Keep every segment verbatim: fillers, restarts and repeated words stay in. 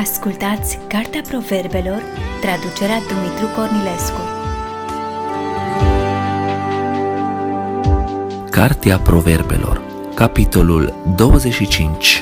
Ascultați Cartea Proverbelor, traducerea Dumitru Cornilescu. Cartea Proverbelor, capitolul douăzeci și cinci.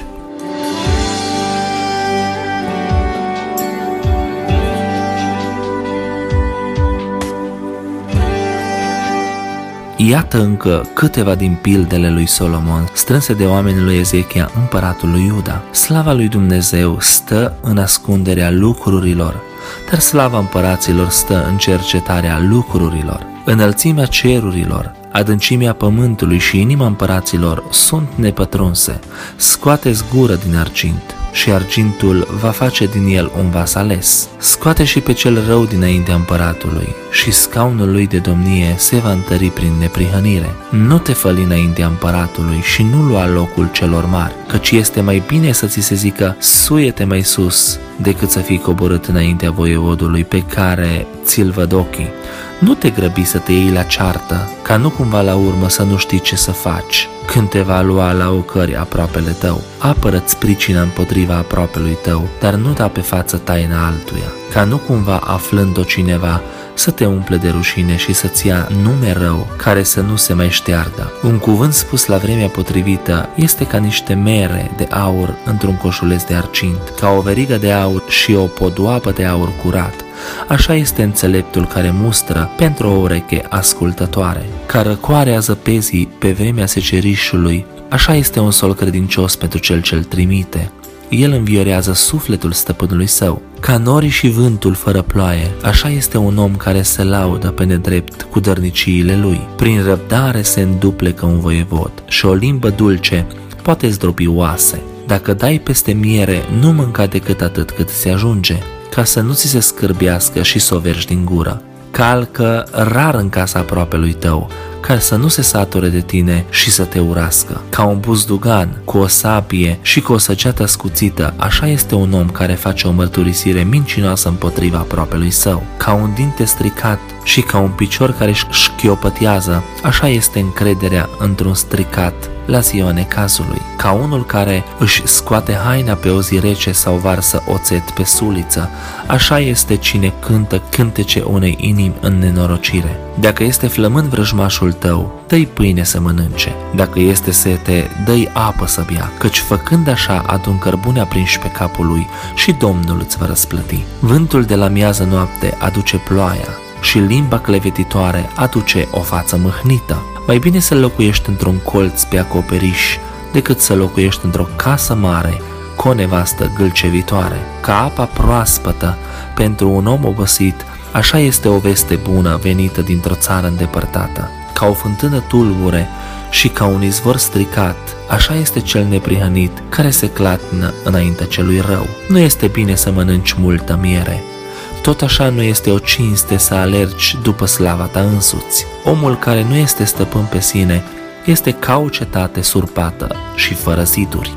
Iată încă câteva din pildele lui Solomon, strânse de oamenii lui Ezechia, împăratul lui Iuda. Slava lui Dumnezeu stă în ascunderea lucrurilor, dar slava împăraților stă în cercetarea lucrurilor. Înălțimea cerurilor, adâncimea pământului și inima împăraților sunt nepătrunse. Scoateți gură din argint și argintul va face din el un vas ales. Scoate și pe cel rău dinaintea împăratului și scaunul lui de domnie se va întări prin neprihănire. Nu te făli înaintea împăratului și nu lua locul celor mari, căci este mai bine să ți se zică suie-te mai sus decât să fii coborât înaintea voievodului pe care ți-l văd ochii. Nu te grăbi să te iei la ceartă, ca nu cumva la urmă să nu știi ce să faci când te va lua la ocări aproapele tău. Apără-ți pricina împotriva aproapelui tău, dar nu da pe față taina altuia, ca nu cumva aflând-o cineva să te umple de rușine și să-ți ia nume rău care să nu se mai șteargă. Un cuvânt spus la vremea potrivită este ca niște mere de aur într-un coșuleț de argint, ca o verigă de aur și o podoabă de aur curat. Așa este înțeleptul care mustră pentru o ureche ascultătoare. Ca răcoarea zăpezii pe vremea secerișului, așa este un sol credincios pentru cel ce-l trimite. El înviorează sufletul stăpânului său. Ca norii și vântul fără ploaie, așa este un om care se laudă pe nedrept cu dărniciile lui. Prin răbdare se înduplecă un voievod și o limbă dulce poate zdrobi oase. Dacă dai peste miere, nu mânca decât atât cât se ajunge, ca să nu ți se scârbească și să o vergi din gură. Calcă rar în casa aproapelui tău, ca să nu se sature de tine și să te urască. Ca un buzdugan cu o sabie și cu o săgeată scuțită, așa este un om care face o mărturisire mincinoasă împotriva aproapelui său. Ca un dinte stricat și ca un picior care șchiopătează, așa este încrederea într-un stricat la ziua necazului. Ca unul care își scoate haina pe o zi rece sau varsă oțet pe suliță, așa este cine cântă cântece unei inimi în nenorocire. Dacă este flămând vrăjmașul tău, dă-i pâine să mănânce. Dacă este sete, dă-i apă să bea, căci făcând așa adun cărbune aprinși pe capul lui și Domnul îți va răsplăti. Vântul de la miază noapte aduce ploaia și limba clevetitoare aduce o față mâhnită. Mai bine să locuiești într-un colț pe acoperiș decât să locuiești într-o casă mare cu o nevastă gâlcevitoare. Ca apa proaspătă pentru un om obosit, așa este o veste bună venită dintr-o țară îndepărtată. Ca o fântână tulbure și ca un izvor stricat, așa este cel neprihănit care se clatină înaintea celui rău. Nu este bine să mănânci multă miere. Tot așa nu este o cinste să alergi după slava ta însuți. Omul care nu este stăpân pe sine este ca o cetate surpată și fără ziduri.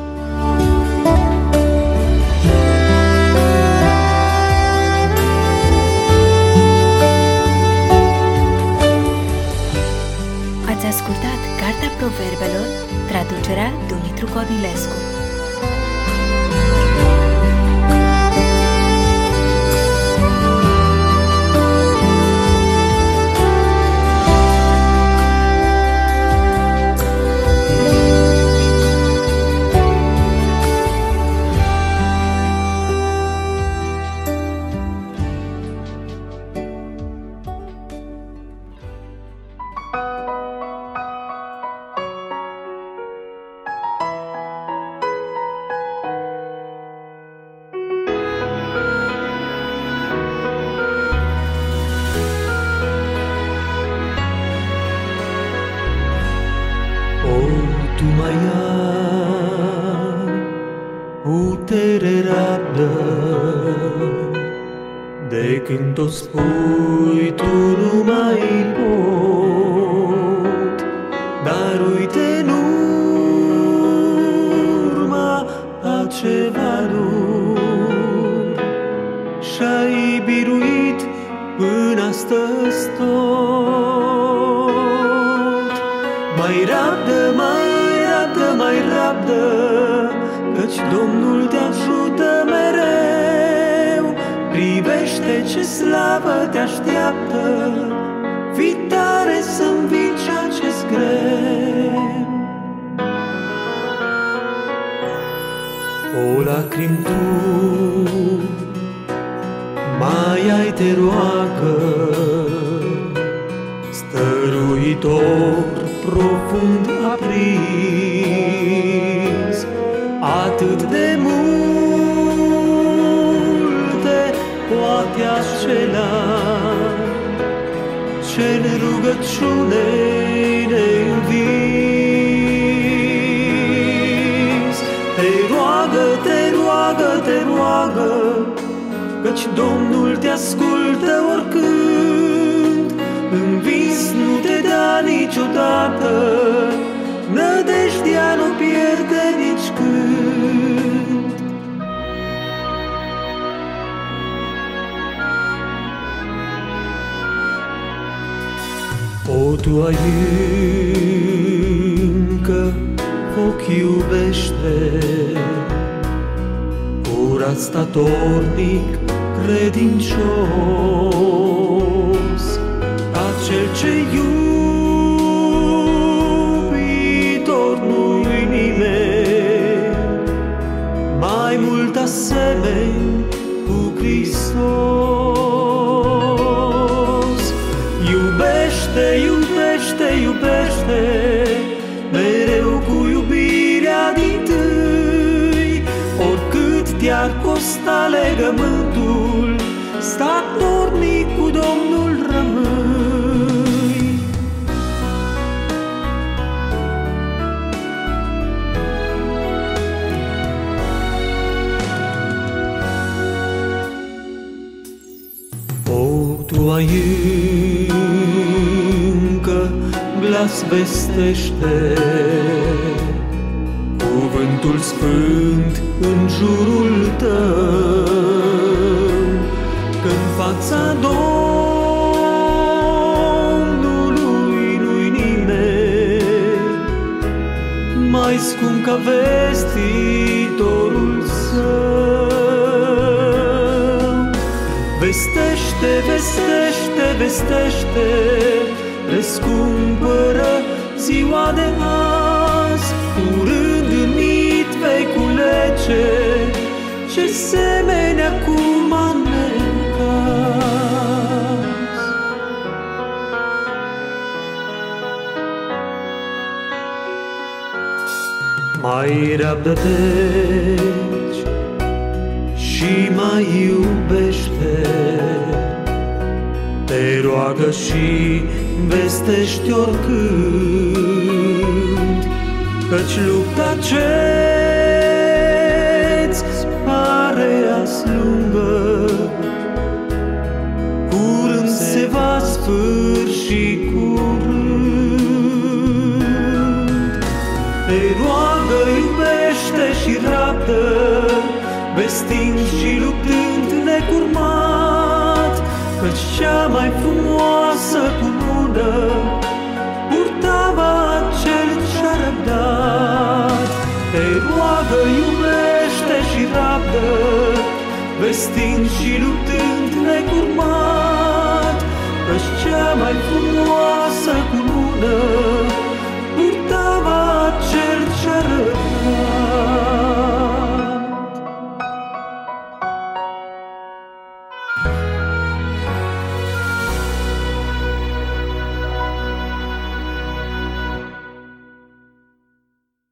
Ați ascultat Cartea Proverbelor, traducerea Dumitru Cornilescu. Tu mai ai putere rabdă, de când tot spui tu nu mai pot. Dar uite în urma a ceva dur și-ai biruit până astăzi tot. Mai rabdă, mai rabdă, mai rabdă, căci Domnul te ajută mereu. ce slavă te așteaptă, fii tare să învingi acest greu. O lacrimi tu mai ai te roagă, stăruitor profund aprins, atât de multe poate acela ce-n rugăciune ne-ai învins. Te roagă, te roagă, te roagă, căci Domnul te ascultă oricând. Învins nu te da niciodată, nădejdea nu pierde nici când. O, tu ai încă foc iubește, curat statornic credincios, acel ce iubitor nu-i nimeni, mai mult asemeni cu Hristos. Iubește, iubește, iubește, mereu cu iubirea dintâi, oricât te-ar costa legământul, statornic cu Domnul rămâi. O, tu ai încă glas vestește, cuvântul sfânt în jurul tău, că-n fața Domnului nu-i nimeni mai scump ca vestitorul său. Vestește, vestește, vestește, răscumpără ziua de azi, curând în mit vei culege ce semeni acum anecați. Mai răbdă-te și mai iubește, te roagă și vestești oricând, căci lupta ce-ți pare azi lungă, curând se va sfârși curând. Te roagă, iubește și rabdă, vestind și luptând necurmat, căci cea mai frumoasă cunună purtava cel ce-a răbdat. Te roagă, iubește și rabdă, vestind și luptând necurmat, căci cea mai frumoasă cunună